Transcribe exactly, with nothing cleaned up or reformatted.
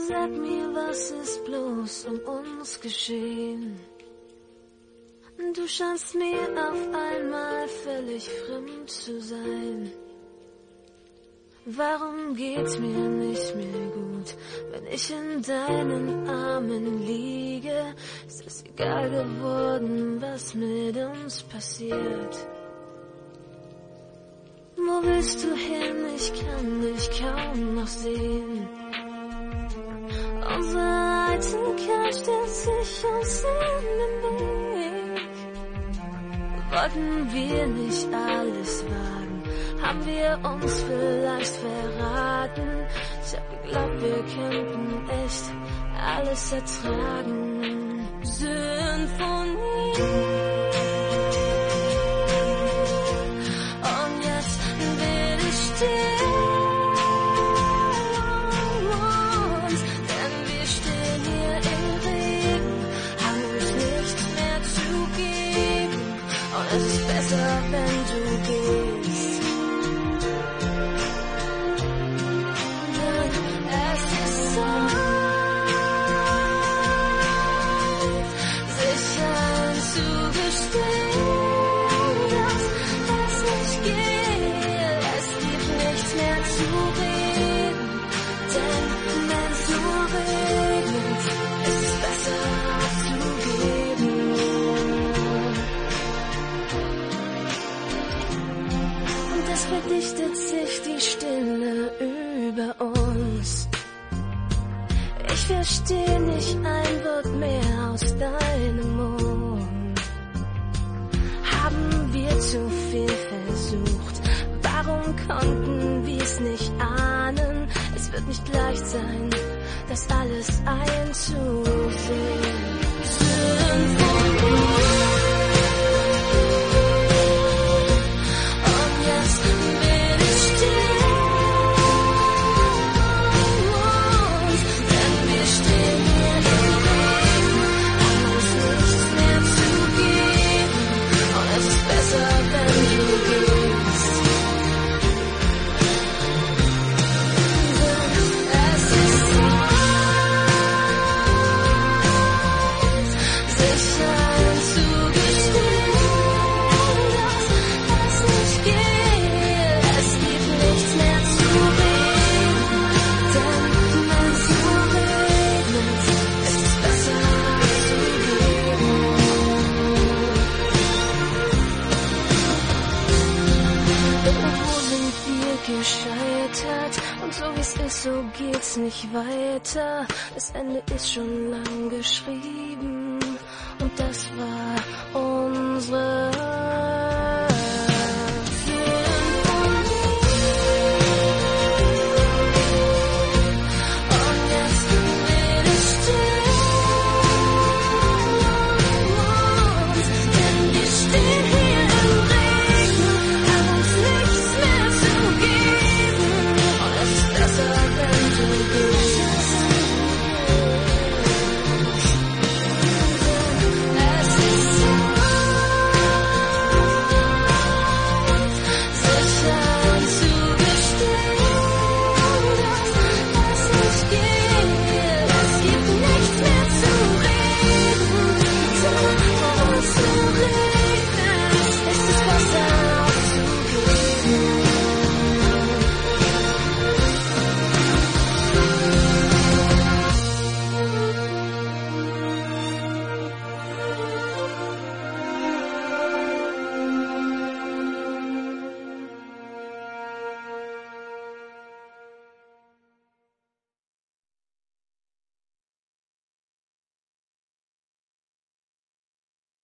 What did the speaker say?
Sag mir, was ist bloß um uns geschehen? Du scheinst mir auf einmal völlig fremd zu sein. Warum geht's mir nicht mehr gut, wenn ich in deinen Armen liege? Ist es egal geworden, was mit uns passiert? Wo willst du hin? Ich kann dich kaum noch sehen. Unsere Eitelkeit stellt sich uns in den Weg. Wollten wir nicht alles wagen? Haben wir uns vielleicht verraten? Ich hab geglaubt, wir könnten echt alles ertragen. Symphonie. Und jetzt will ich still. Denn wir stehen hier im Regen, haben uns nichts mehr zu geben. Und es ist besser, wenn du gehst. Es ist Zeit, sich einzugestehen, dass es nicht geht. Es gibt nichts mehr zu reden, denn wenn es nur regnet, ist es besser aufzugeben. Und es verdichtet sich die Stille über uns. Ich verstehe nicht ein Wort mehr aus deinem Mund. Haben wir zu viel versucht? Warum konnten wir's nicht ahnen? Es wird nicht leicht sein, das alles einzusehen. Symphonie. Und jetzt bin ich still. Denn wir stehen hier im Regen, haben uns nichts mehr zu geben. Und es ist besser, wenn du gehst. Es ist Zeit, sich einzugestehen, dass es nicht geht. Es gibt nichts mehr zu reden, denn wenn es nur regnet, ist es besser aufzugeben. Irgendwo sind wir gescheitert und so wie es ist, so geht's nicht weiter. Das Ende ist schon lang geschrieben und das war unsere